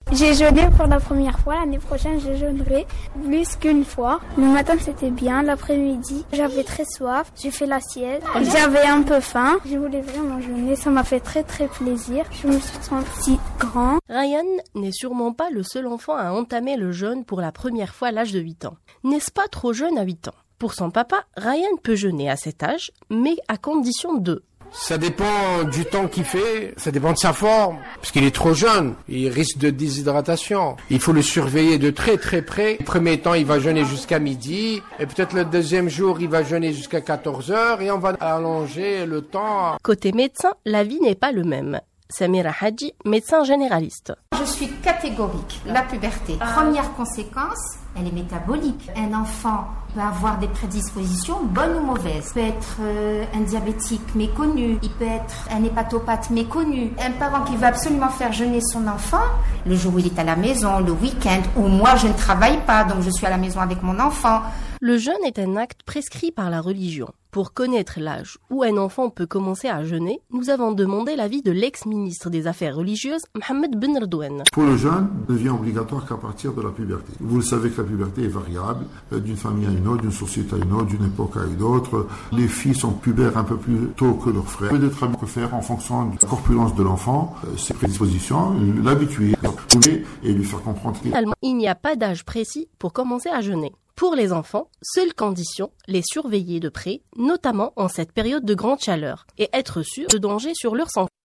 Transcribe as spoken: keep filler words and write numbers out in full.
J'ai jeûné pour la première fois. L'année prochaine, je jeûnerai plus qu'une fois. Le matin, c'était bien. L'après-midi, j'avais très soif. J'ai fait la sieste. J'avais un peu faim. Je voulais vraiment jeûner. Ça m'a fait très très plaisir. Je me suis sentie grand. Ryan n'est sûrement pas le seul enfant à entamer le jeûne pour la première fois à l'âge de huit ans. N'est-ce pas trop jeune à huit ans? Pour son papa, Ryan peut jeûner à cet âge, mais à condition de... Ça dépend du temps qu'il fait, ça dépend de sa forme, parce qu'il est trop jeune, il risque de déshydratation. Il faut le surveiller de très très près. Le premier temps, il va jeûner jusqu'à midi, et peut-être le deuxième jour, il va jeûner jusqu'à quatorze heures, et on va allonger le temps. Côté médecin, l'avis n'est pas le même. Samira Hadji, médecin généraliste. Je suis catégorique. La puberté. Première conséquence, elle est métabolique. Un enfant peut avoir des prédispositions bonnes ou mauvaises. Il peut être euh, un diabétique méconnu, il peut être un hépatopathe méconnu. Un parent qui veut absolument faire jeûner son enfant, le jour où il est à la maison, le week-end, ou moi je ne travaille pas, donc je suis à la maison avec mon enfant. Le jeûne est un acte prescrit par la religion. Pour connaître l'âge où un enfant peut commencer à jeûner, nous avons demandé l'avis de l'ex-ministre des Affaires religieuses, Mohamed Ben Redouane. Pour le jeûne, ne devient obligatoire qu'à partir de la puberté. Vous le savez que la puberté est variable, d'une famille à une autre, d'une société à une autre, d'une époque à une autre. Les filles sont pubères un peu plus tôt que leurs frères. Peut-être que faire en fonction de la corpulence de l'enfant, ses prédispositions, l'habituer, et lui faire comprendre qu'il Il n'y a pas d'âge précis pour commencer à jeûner. Pour les enfants, seule condition, les surveiller de près, notamment en cette période de grande chaleur, et être sûr de danger sur leur santé.